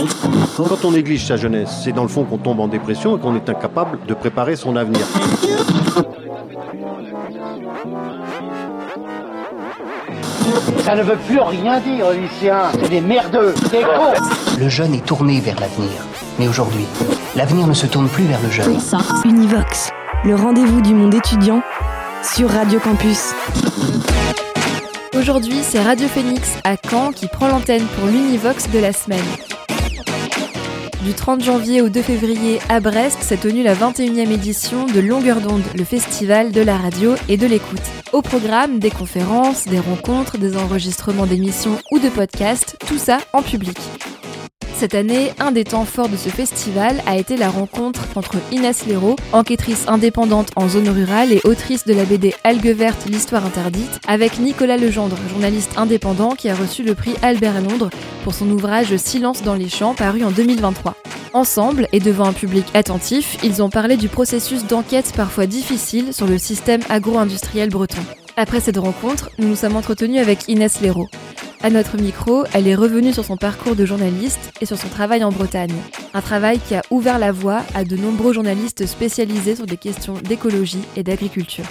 Quand on néglige sa jeunesse, c'est dans le fond qu'on tombe en dépression et qu'on est incapable de préparer son avenir. Ça ne veut plus rien dire, lycéens. C'est des merdeux, des cons. Le jeune est tourné vers l'avenir. Mais aujourd'hui, l'avenir ne se tourne plus vers le jeune. Univox, le rendez-vous du monde étudiant sur Radio Campus. Aujourd'hui, c'est Radio Phoenix à Caen qui prend l'antenne pour l'Univox de la semaine. Du 30 janvier au 2 février à Brest s'est tenue la 21e édition de Longueur d'onde, le festival de la radio et de l'écoute. Au programme, des conférences, des rencontres, des enregistrements d'émissions ou de podcasts, tout ça en public. Cette année, un des temps forts de ce festival a été la rencontre entre Inès Léraud, enquêtrice indépendante en zone rurale et autrice de la BD Algues vertes, l'histoire interdite, avec Nicolas Legendre, journaliste indépendant qui a reçu le prix Albert Londres pour son ouvrage Silence dans les champs, paru en 2023. Ensemble, et devant un public attentif, ils ont parlé du processus d'enquête parfois difficile sur le système agro-industriel breton. Après cette rencontre, nous nous sommes entretenus avec Inès Léraud. À notre micro, elle est revenue sur son parcours de journaliste et sur son travail en Bretagne. Un travail qui a ouvert la voie à de nombreux journalistes spécialisés sur des questions d'écologie et d'agriculture.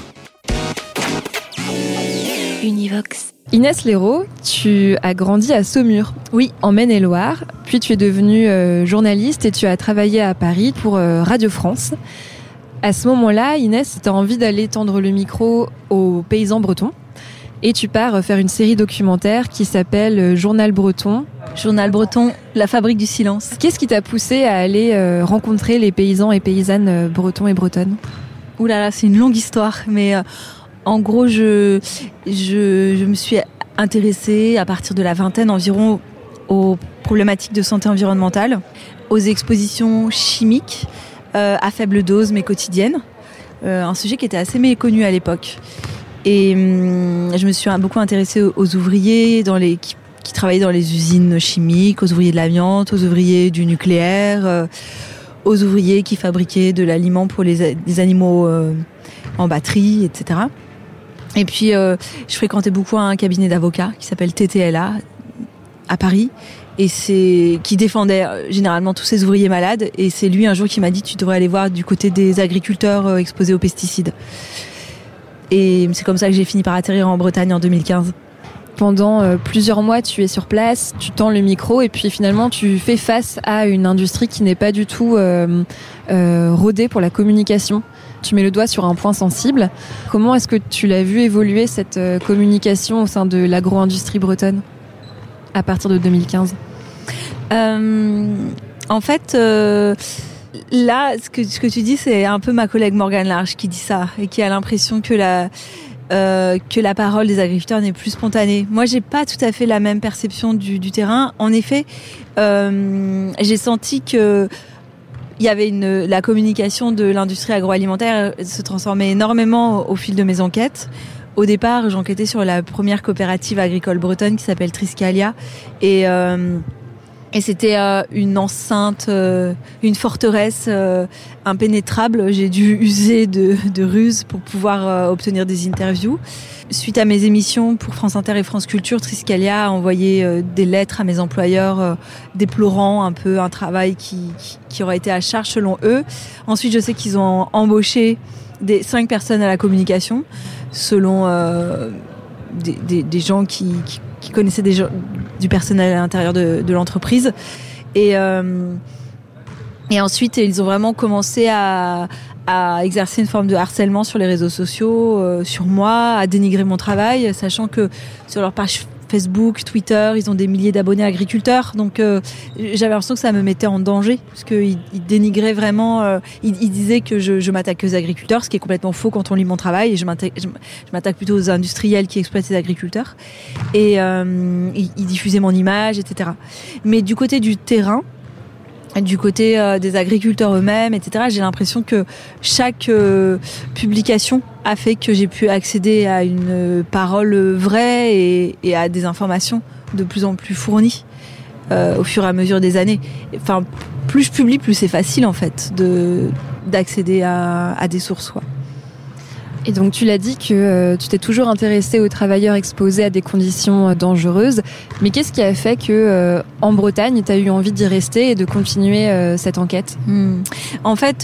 Univox. Inès Léraud, tu as grandi à Saumur, oui, en Maine-et-Loire, puis tu es devenue journaliste et tu as travaillé à Paris pour Radio France. À ce moment-là, Inès, tu as envie d'aller tendre le micro aux paysans bretons. Et tu pars faire une série documentaire qui s'appelle Journal Breton. Journal Breton, la fabrique du silence. Qu'est-ce qui t'a poussé à aller rencontrer les paysans et paysannes bretons et bretonnes ? Ouh là là, c'est une longue histoire, mais en gros, je me suis intéressée à partir de la vingtaine environ aux problématiques de santé environnementale, aux expositions chimiques à faible dose mais quotidiennes, un sujet qui était assez méconnu à l'époque. Et je me suis beaucoup intéressée aux ouvriers qui travaillaient dans les usines chimiques, aux ouvriers de l'amiante, aux ouvriers du nucléaire, aux ouvriers qui fabriquaient de l'aliment pour les animaux en batterie, etc. Et puis, je fréquentais beaucoup un cabinet d'avocats qui s'appelle TTLA à Paris, et qui défendait généralement tous ces ouvriers malades. Et c'est lui un jour qui m'a dit « Tu devrais aller voir du côté des agriculteurs exposés aux pesticides ». Et c'est comme ça que j'ai fini par atterrir en Bretagne en 2015. Pendant plusieurs mois, tu es sur place, tu tends le micro et puis finalement tu fais face à une industrie qui n'est pas du tout rodée pour la communication. Tu mets le doigt sur un point sensible. Comment est-ce que tu l'as vu évoluer cette communication au sein de l'agro-industrie bretonne à partir de 2015 ? En fait... Là, ce que tu dis, c'est un peu ma collègue Morgane Large qui dit ça et qui a l'impression que la parole des agriculteurs n'est plus spontanée. Moi, j'ai pas tout à fait la même perception du terrain. En effet, j'ai senti que il y avait la communication de l'industrie agroalimentaire se transformait énormément au fil de mes enquêtes. Au départ, j'enquêtais sur la première coopérative agricole bretonne qui s'appelle Triscalia et c'était une enceinte, une forteresse impénétrable. J'ai dû user de ruses pour pouvoir obtenir des interviews. Suite à mes émissions pour France Inter et France Culture, Triscalia a envoyé des lettres à mes employeurs déplorant un peu un travail qui aurait été à charge selon eux. Ensuite, je sais qu'ils ont embauché 5 personnes à la communication selon des gens qui connaissaient des gens, du personnel à l'intérieur de l'entreprise. Et ensuite, ils ont vraiment commencé à exercer une forme de harcèlement sur les réseaux sociaux, sur moi, à dénigrer mon travail, sachant que sur leur page Facebook, Twitter, ils ont des milliers d'abonnés agriculteurs. Donc, j'avais l'impression que ça me mettait en danger, parce qu'ils dénigraient vraiment... Ils disaient que je m'attaque aux agriculteurs, ce qui est complètement faux quand on lit mon travail. Et je m'attaque plutôt aux industriels qui exploitent les agriculteurs. Et ils diffusaient mon image, etc. Mais du côté du terrain, du côté des agriculteurs eux-mêmes, etc., j'ai l'impression que chaque publication a fait que j'ai pu accéder à une parole vraie et à des informations de plus en plus fournies au fur et à mesure des années. Enfin, plus je publie, plus c'est facile en fait d'accéder à des sources, quoi. Et donc tu l'as dit que tu t'es toujours intéressée aux travailleurs exposés à des conditions dangereuses, mais qu'est-ce qui a fait que en Bretagne tu as eu envie d'y rester et de continuer cette enquête ? En fait,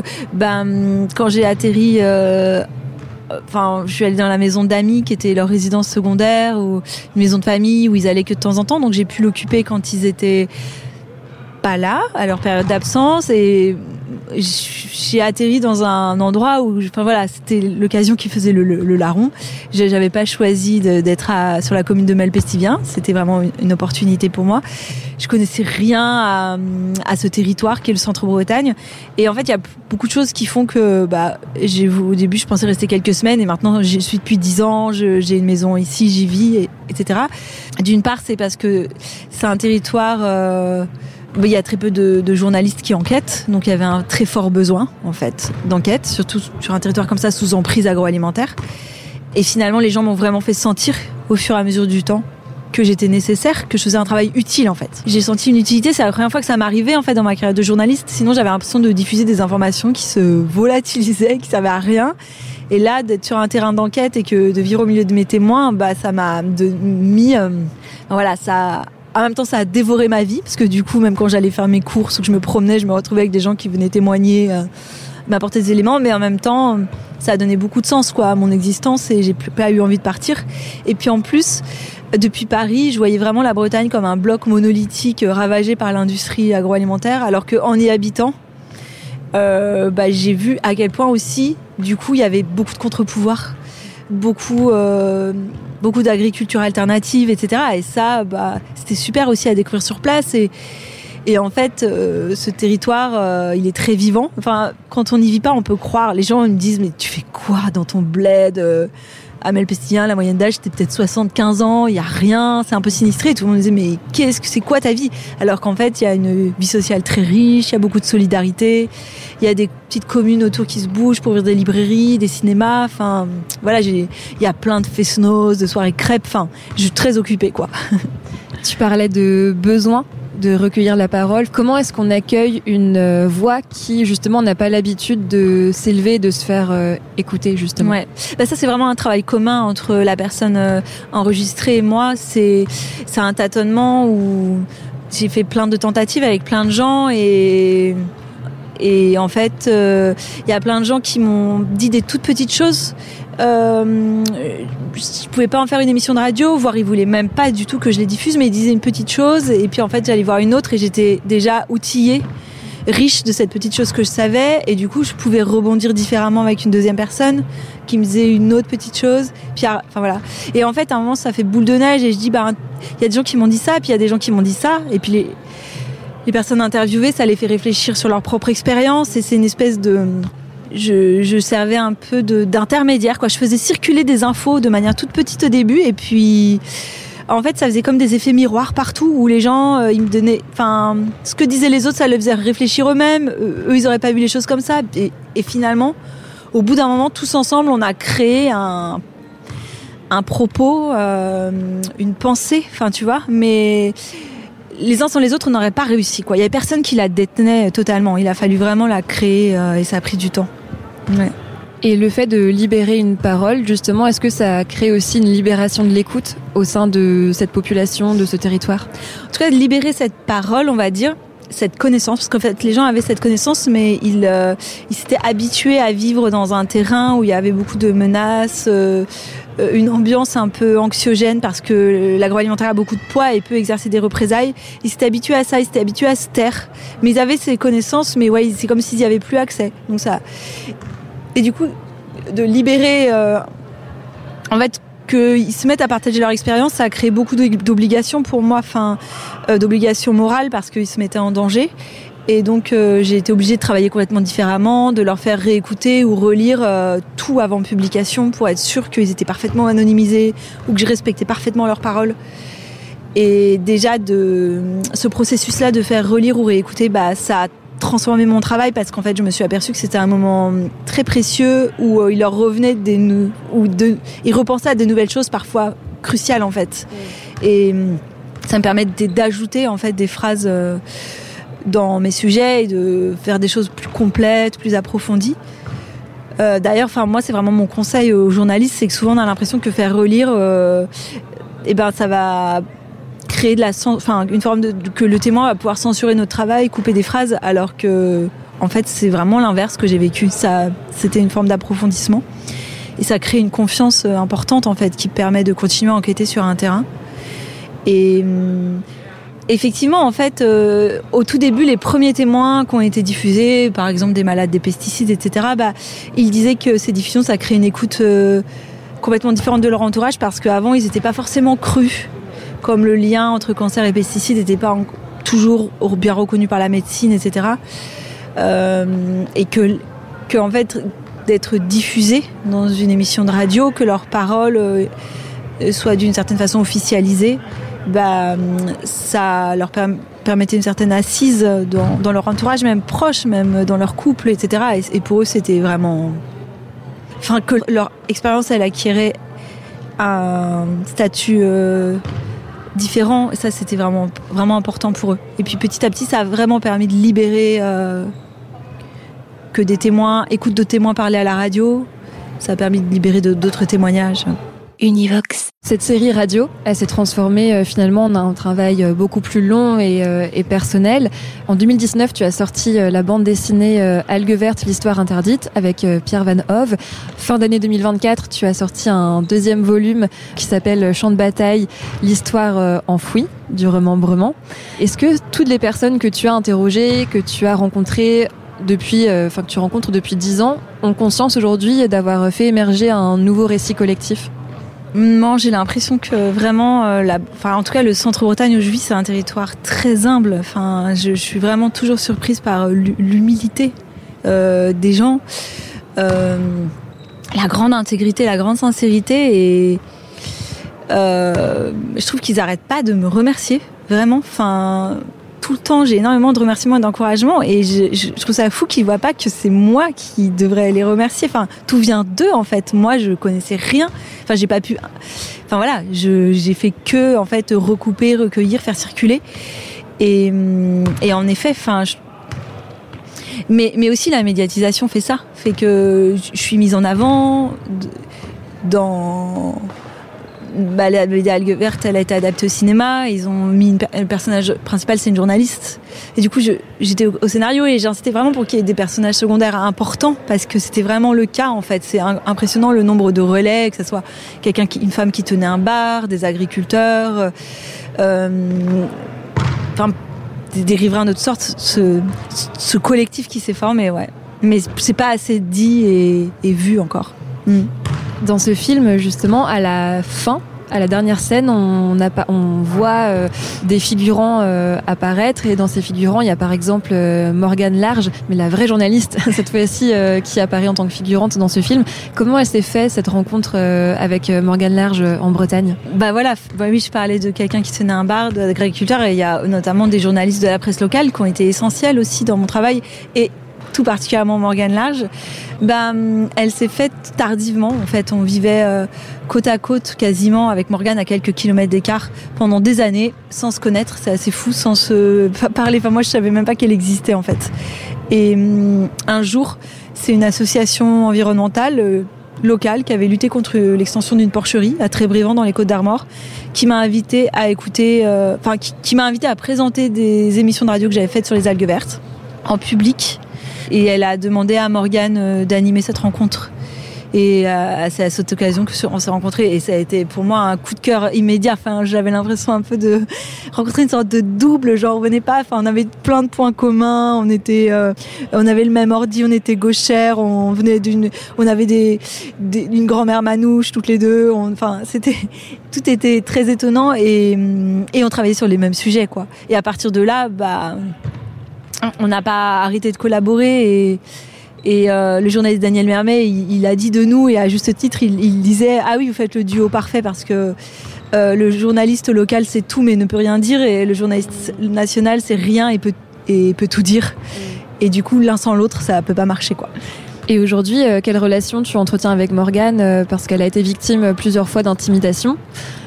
quand j'ai atterri, je suis allée dans la maison d'amis qui était leur résidence secondaire ou une maison de famille où ils allaient que de temps en temps, donc j'ai pu l'occuper quand ils étaient pas là à leur période d'absence et j'ai atterri dans un endroit où, c'était l'occasion qui faisait le larron. J'avais pas choisi d'être sur la commune de Malpestivien. C'était vraiment une opportunité pour moi. Je connaissais rien à ce territoire qui est le centre-Bretagne. Et en fait, il y a beaucoup de choses qui font que, au début, je pensais rester quelques semaines et maintenant, j'y suis depuis 10 ans. J'ai une maison ici, j'y vis, etc. D'une part, c'est parce que c'est un territoire, il y a très peu de journalistes qui enquêtent, donc il y avait un très fort besoin en fait d'enquête, surtout sur un territoire comme ça sous emprise agroalimentaire. Et finalement, les gens m'ont vraiment fait sentir au fur et à mesure du temps que j'étais nécessaire, que je faisais un travail utile en fait. J'ai senti une utilité, c'est la première fois que ça m'arrivait en fait dans ma carrière de journaliste. Sinon, j'avais l'impression de diffuser des informations qui se volatilisaient, qui servaient à rien. Et là, d'être sur un terrain d'enquête et que de vivre au milieu de mes témoins, ça m'a mis, en même temps, ça a dévoré ma vie, parce que du coup, même quand j'allais faire mes courses ou que je me promenais, je me retrouvais avec des gens qui venaient témoigner, m'apporter des éléments, mais en même temps, ça a donné beaucoup de sens à mon existence et j'ai pas eu envie de partir. Et puis en plus, depuis Paris, je voyais vraiment la Bretagne comme un bloc monolithique ravagé par l'industrie agroalimentaire, alors qu'en y habitant, j'ai vu à quel point aussi, du coup, il y avait beaucoup de contre-pouvoirs, beaucoup d'agriculture alternative, etc. Et ça, c'était super aussi à découvrir sur place. Et en fait, ce territoire, il est très vivant. Enfin, quand on n'y vit pas, on peut croire. Les gens me disent, mais tu fais quoi dans ton bled à Malpestivien, la moyenne d'âge, c'était peut-être 75 ans, il n'y a rien, c'est un peu sinistré. Tout le monde disait, mais c'est quoi ta vie ? Alors qu'en fait, il y a une vie sociale très riche, il y a beaucoup de solidarité, il y a des petites communes autour qui se bougent pour ouvrir des librairies, des cinémas, enfin, voilà, il y a plein de fest-noz, de soirées crêpes, enfin, je suis très occupée, quoi. Tu parlais de besoin de recueillir la parole. Comment est-ce qu'on accueille une voix qui, justement, n'a pas l'habitude de s'élever, de se faire écouter, justement ? Ouais. Ça, c'est vraiment un travail commun entre la personne enregistrée et moi. C'est un tâtonnement où j'ai fait plein de tentatives avec plein de gens et en fait, il y a plein de gens qui m'ont dit des toutes petites choses. Je pouvais pas en faire une émission de radio, voire ils voulaient même pas du tout que je les diffuse, mais ils disaient une petite chose et puis en fait j'allais voir une autre et j'étais déjà outillée, riche de cette petite chose que je savais et du coup je pouvais rebondir différemment avec une deuxième personne qui me disait une autre petite chose, puis enfin voilà. Et en fait à un moment ça fait boule de neige et je dis il y a des gens qui m'ont dit ça, puis il y a des gens qui m'ont dit ça et puis les personnes interviewées ça les fait réfléchir sur leur propre expérience et c'est une espèce de je servais un peu d'intermédiaire, quoi. Je faisais circuler des infos de manière toute petite au début et puis en fait ça faisait comme des effets miroirs partout où les gens ils me donnaient, enfin ce que disaient les autres ça les faisait réfléchir eux-mêmes, eux ils auraient pas vu les choses comme ça et finalement au bout d'un moment tous ensemble on a créé un propos, une pensée, enfin tu vois, mais les uns sans les autres on n'aurait pas réussi, quoi. Il y avait personne qui la détenait totalement, il a fallu vraiment la créer et ça a pris du temps. Ouais. Et le fait de libérer une parole, justement, est-ce que ça crée aussi une libération de l'écoute au sein de cette population, de ce territoire ? En tout cas, de libérer cette parole, on va dire, cette connaissance, parce qu'en fait, les gens avaient cette connaissance, mais ils s'étaient habitués à vivre dans un terrain où il y avait beaucoup de menaces, une ambiance un peu anxiogène, parce que l'agroalimentaire a beaucoup de poids et peut exercer des représailles. Ils s'étaient habitués à ça, ils s'étaient habitués à se taire. Mais ils avaient ces connaissances, mais ouais, c'est comme s'ils n'y avaient plus accès. Donc ça... Et du coup, de libérer... en fait, qu'ils se mettent à partager leur expérience, ça a créé beaucoup d'obligations pour moi, d'obligations morales parce qu'ils se mettaient en danger. Et donc, j'ai été obligée de travailler complètement différemment, de leur faire réécouter ou relire tout avant publication pour être sûre qu'ils étaient parfaitement anonymisés ou que je respectais parfaitement leurs paroles. Et déjà, ce processus-là de faire relire ou réécouter, ça a transformé mon travail parce qu'en fait, je me suis aperçue que c'était un moment très précieux où il leur revenait ils repensaient à des nouvelles choses parfois cruciales en fait. Et ça me permet d'ajouter en fait des phrases dans mes sujets et de faire des choses plus complètes, plus approfondies. D'ailleurs, moi, c'est vraiment mon conseil aux journalistes, c'est que souvent on a l'impression que faire relire, ça va créer une forme que le témoin va pouvoir censurer notre travail, couper des phrases, alors que en fait c'est vraiment l'inverse que j'ai vécu. Ça, c'était une forme d'approfondissement et ça crée une confiance importante en fait qui permet de continuer à enquêter sur un terrain. Et effectivement, en fait, au tout début, les premiers témoins qui ont été diffusés, par exemple des malades des pesticides, etc., ils disaient que ces diffusions, ça crée une écoute complètement différente de leur entourage parce qu'avant, ils n'étaient pas forcément crus, comme le lien entre cancer et pesticides n'était pas toujours bien reconnu par la médecine, etc. Et que en fait, d'être diffusés dans une émission de radio, que leurs paroles soient d'une certaine façon officialisées, ça leur permettait une certaine assise dans leur entourage, même proche, même dans leur couple, etc. Et pour eux, c'était vraiment... que leur expérience, elle acquérait un statut différent. Ça, c'était vraiment, vraiment important pour eux. Et puis, petit à petit, ça a vraiment permis de libérer que des témoins, écoute de témoins parler à la radio. Ça a permis de libérer d'autres témoignages. Univox. Cette série radio, elle s'est transformée finalement en un travail beaucoup plus long et personnel. En 2019, tu as sorti la bande dessinée Algues vertes, l'histoire interdite avec Pierre Van Hove. Fin d'année 2024, tu as sorti un deuxième volume qui s'appelle Champ de bataille, l'histoire enfouie du remembrement. Est-ce que toutes les personnes que tu as interrogées, que tu as rencontrées que tu rencontres depuis 10 ans, ont conscience aujourd'hui d'avoir fait émerger un nouveau récit collectif ? Non, j'ai l'impression que vraiment, en tout cas, le Centre-Bretagne où je vis, c'est un territoire très humble. Je suis vraiment toujours surprise par l'humilité des gens, la grande intégrité, la grande sincérité, et je trouve qu'ils n'arrêtent pas de me remercier, vraiment. Tout le temps, j'ai énormément de remerciements et d'encouragements, et je trouve ça fou qu'ils voient pas que c'est moi qui devrais les remercier. Tout vient d'eux, en fait. Moi, je connaissais rien. J'ai pas pu. J'ai fait que, en fait, recouper, recueillir, faire circuler. Et en effet, mais aussi la médiatisation fait ça, fait que je suis mise en avant dans. La BD Algues vertes, elle a été adaptée au cinéma. Ils ont mis le personnage principal, c'est une journaliste. Et du coup, j'étais au scénario et j'ai insisté vraiment pour qu'il y ait des personnages secondaires importants parce que c'était vraiment le cas, en fait. C'est impressionnant le nombre de relais, que ce soit une femme qui tenait un bar, des agriculteurs, des riverains de toutes sortes. Ce collectif qui s'est formé, ouais. Mais c'est pas assez dit et vu encore. Dans ce film, justement, à la fin, à la dernière scène, on voit des figurants apparaître, et dans ces figurants, il y a par exemple Morgane Large, mais la vraie journaliste, cette fois-ci, qui apparaît en tant que figurante dans ce film. Comment elle s'est faite, cette rencontre avec Morgane Large en Bretagne ? Oui, je parlais de quelqu'un qui tenait un bar, d'agriculteurs, et il y a notamment des journalistes de la presse locale qui ont été essentiels aussi dans mon travail, et tout particulièrement Morgane Large. Elle s'est faite tardivement. En fait, on vivait côte à côte quasiment avec Morgane à quelques kilomètres d'écart pendant des années sans se connaître. C'est assez fou, sans se parler. Moi, je savais même pas qu'elle existait en fait. Et un jour, c'est une association environnementale locale qui avait lutté contre l'extension d'une porcherie à Trébrévent dans les Côtes-d'Armor, qui m'a invité à écouter, qui m'a invité à présenter des émissions de radio que j'avais faites sur les algues vertes en public. Et elle a demandé à Morgane d'animer cette rencontre. Et c'est à cette occasion qu'on s'est rencontrés. Et ça a été pour moi un coup de cœur immédiat. J'avais l'impression un peu de rencontrer une sorte de double. On venait pas. On avait plein de points communs. On avait le même ordi. On était gauchères. On avait une grand-mère manouche toutes les deux. Tout était très étonnant et on travaillait sur les mêmes sujets, quoi. Et à partir de là, on n'a pas arrêté de collaborer et le journaliste Daniel Mermet, il a dit de nous, et à juste titre, il disait « Ah oui, vous faites le duo parfait parce que le journaliste local c'est tout mais ne peut rien dire, et le journaliste national c'est rien et peut tout dire. Et du coup, l'un sans l'autre, ça peut pas marcher, quoi. » Et aujourd'hui, quelle relation tu entretiens avec Morgane, parce qu'elle a été victime plusieurs fois d'intimidation.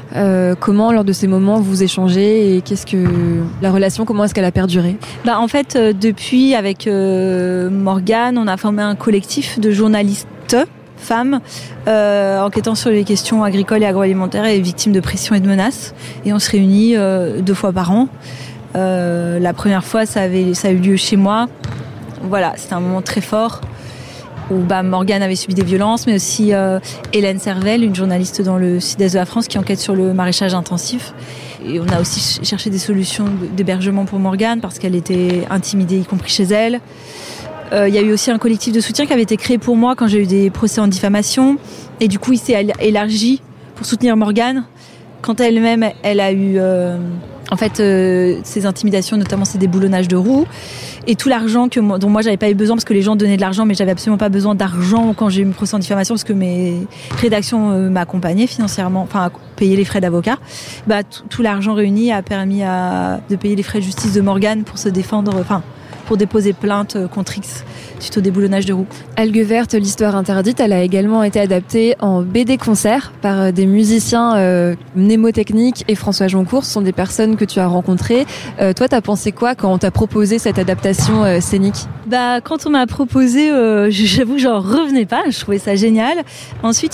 Comment, lors de ces moments, vous échangez et qu'est-ce que la relation, comment est-ce qu'elle a perduré ? En fait, depuis, avec Morgane, on a formé un collectif de journalistes femmes enquêtant sur les questions agricoles et agroalimentaires et victimes de pression et de menaces. Et on se réunit 2 fois par an. La première fois, ça a eu lieu chez moi. Voilà, c'était un moment très fort où Morgane avait subi des violences, mais aussi Hélène Servel, une journaliste dans le sud-est de la France qui enquête sur le maraîchage intensif. Et on a aussi cherché des solutions d'hébergement pour Morgane parce qu'elle était intimidée, y compris chez elle. Il y a eu aussi un collectif de soutien qui avait été créé pour moi quand j'ai eu des procès en diffamation. Et du coup, il s'est élargi pour soutenir Morgane. Quand elle-même, elle a eu ces intimidations, notamment ces déboulonnages de roues. Et tout l'argent dont moi, j'avais pas eu besoin parce que les gens donnaient de l'argent, mais j'avais absolument pas besoin d'argent quand j'ai eu mon procès en diffamation parce que mes rédactions m'accompagnaient financièrement, à payer les frais d'avocat. Tout l'argent réuni a permis de payer les frais de justice de Morgane pour se défendre, pour déposer plainte contre X suite au déboulonnage de roues. Algues Vertes, l'histoire interdite, elle a également été adaptée en BD concert par des musiciens mnémotechniques et François Joncourt. Ce sont des personnes que tu as rencontrées. Toi, t'as pensé quoi quand on t'a proposé cette adaptation scénique ? Quand on m'a proposé, j'avoue que j'en revenais pas. Je trouvais ça génial. Ensuite,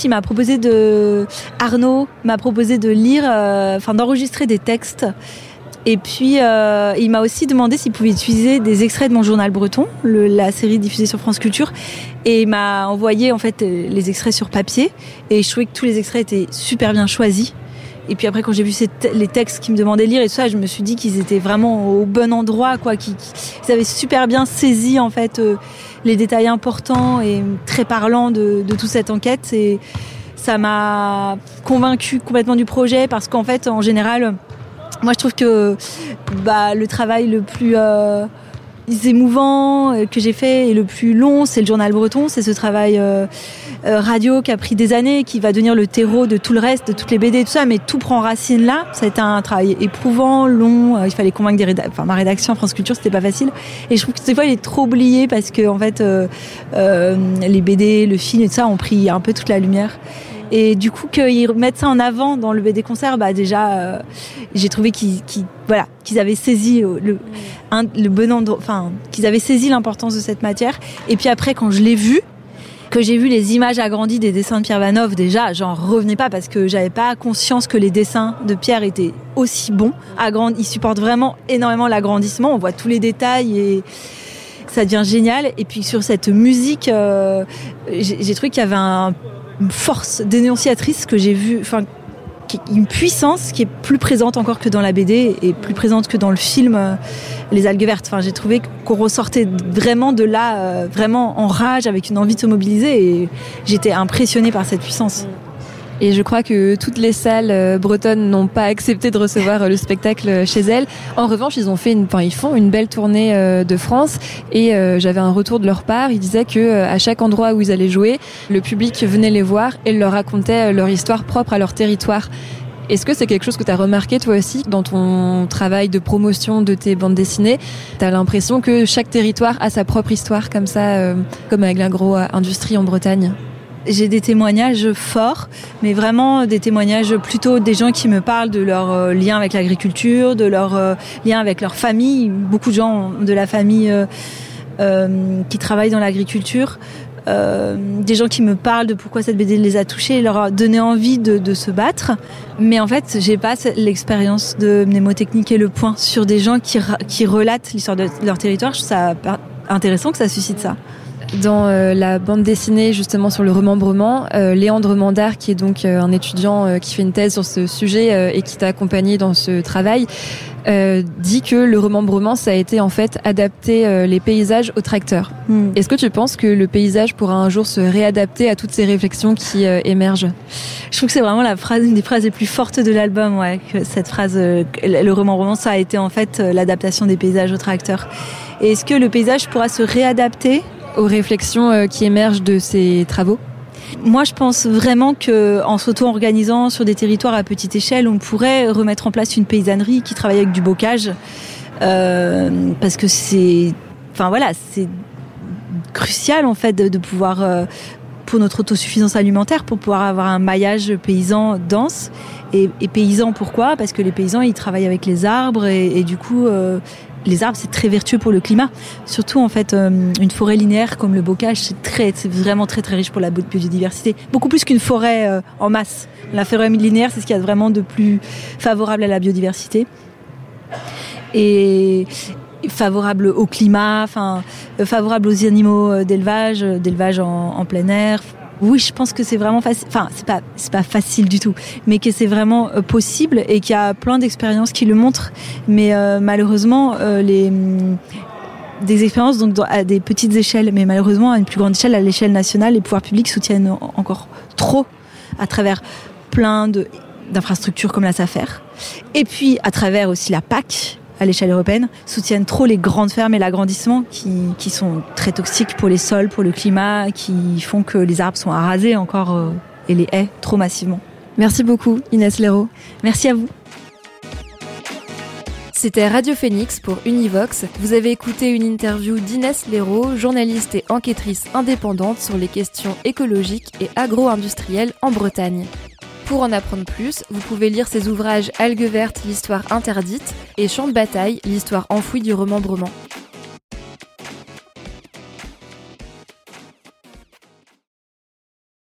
Arnaud m'a proposé de lire, d'enregistrer des textes. Et puis, il m'a aussi demandé s'il pouvait utiliser des extraits de mon journal breton, la série diffusée sur France Culture. Et il m'a envoyé, en fait, les extraits sur papier. Et je trouvais que tous les extraits étaient super bien choisis. Et puis après, quand j'ai vu les textes qu'il me demandait de lire et tout ça, je me suis dit qu'ils étaient vraiment au bon endroit, quoi. Qu'ils avaient super bien saisi, en fait, les détails importants et très parlants de toute cette enquête. Et ça m'a convaincue complètement du projet parce qu'en fait, en général, moi, je trouve que le travail le plus émouvant que j'ai fait et le plus long, c'est le journal breton. C'est ce travail radio qui a pris des années, qui va devenir le terreau de tout le reste, de toutes les BD et tout ça. Mais tout prend racine là. Ça a été un travail éprouvant, long. Il fallait convaincre ma rédaction France Culture, c'était pas facile. Et je trouve que des fois, il est trop oublié parce que en fait, les BD, le film et tout ça ont pris un peu toute la lumière. Et du coup, qu'ils remettent ça en avant dans le BD concert, déjà, j'ai trouvé qu'ils avaient saisi le bon endroit, qu'ils avaient saisi l'importance de cette matière. Et puis après, quand je l'ai vu, que j'ai vu les images agrandies des dessins de Pierre Vanhoff, déjà, j'en revenais pas parce que j'avais pas conscience que les dessins de Pierre étaient aussi bons. Ils supportent vraiment énormément l'agrandissement. On voit tous les détails et ça devient génial. Et puis sur cette musique, j'ai trouvé qu'il y avait une force dénonciatrice que j'ai vue, une puissance qui est plus présente encore que dans la BD et plus présente que dans le film Les Algues Vertes. J'ai trouvé qu'on ressortait vraiment de là, vraiment en rage, avec une envie de se mobiliser et j'étais impressionnée par cette puissance. Et je crois que toutes les salles bretonnes n'ont pas accepté de recevoir le spectacle chez elles. En revanche, ils font une belle tournée de France. Et j'avais un retour de leur part. Ils disaient que à chaque endroit où ils allaient jouer, le public venait les voir et leur racontait leur histoire propre à leur territoire. Est-ce que c'est quelque chose que tu as remarqué toi aussi dans ton travail de promotion de tes bandes dessinées ? Tu as l'impression que chaque territoire a sa propre histoire comme ça, comme avec l'agro-industrie en Bretagne ? J'ai des témoignages forts, mais vraiment des témoignages plutôt des gens qui me parlent de leur lien avec l'agriculture, de leur lien avec leur famille. Beaucoup de gens de la famille qui travaillent dans l'agriculture. Des gens qui me parlent de pourquoi cette BD les a touchés, leur a donné envie de se battre. Mais en fait, j'ai pas l'expérience de Mnémotechnique et Le Point sur des gens qui relatent l'histoire de leur territoire. Je trouve ça intéressant que ça suscite ça. Dans la bande dessinée justement sur le remembrement, Léandre Mandard, qui est donc un étudiant qui fait une thèse sur ce sujet et qui t'a accompagné dans ce travail, dit que le remembrement, ça a été en fait adapter les paysages aux tracteurs. Est-ce que tu penses que le paysage pourra un jour se réadapter à toutes ces réflexions qui émergent ? Je trouve que c'est vraiment une des phrases les plus fortes de l'album, que cette phrase, le remembrement, ça a été en fait l'adaptation des paysages aux tracteurs. Et est-ce que le paysage pourra se réadapter aux réflexions qui émergent de ces travaux ? Moi, je pense vraiment qu'en s'auto-organisant sur des territoires à petite échelle, on pourrait remettre en place une paysannerie qui travaille avec du bocage, parce que c'est crucial en fait de pouvoir pour notre autosuffisance alimentaire, pour pouvoir avoir un maillage paysan dense. Et paysan, pourquoi ? Parce que les paysans, ils travaillent avec les arbres et du coup, les arbres, c'est très vertueux pour le climat. Surtout, en fait, une forêt linéaire comme le bocage, c'est vraiment très, très riche pour la biodiversité. Beaucoup plus qu'une forêt en masse. La forêt linéaire, c'est ce qu'il y a vraiment de plus favorable à la biodiversité. Et favorable au climat, favorable aux animaux d'élevage en plein air. Oui, je pense que c'est vraiment facile. Enfin, c'est pas facile du tout, mais que c'est vraiment possible et qu'il y a plein d'expériences qui le montrent. Mais malheureusement, des expériences donc à des petites échelles, mais malheureusement à une plus grande échelle, à l'échelle nationale, les pouvoirs publics soutiennent encore trop à travers plein d'infrastructures comme la SAFER. Et puis à travers aussi la PAC, à l'échelle européenne, soutiennent trop les grandes fermes et l'agrandissement qui sont très toxiques pour les sols, pour le climat, qui font que les arbres sont arasés encore et les haies trop massivement. Merci beaucoup Inès Léraud. Merci à vous. C'était Radio Phoenix pour Univox. Vous avez écouté une interview d'Inès Léraud, journaliste et enquêtrice indépendante sur les questions écologiques et agro-industrielles en Bretagne. Pour en apprendre plus, vous pouvez lire ses ouvrages Algues vertes, l'histoire interdite et Champ de bataille, l'histoire enfouie du remembrement.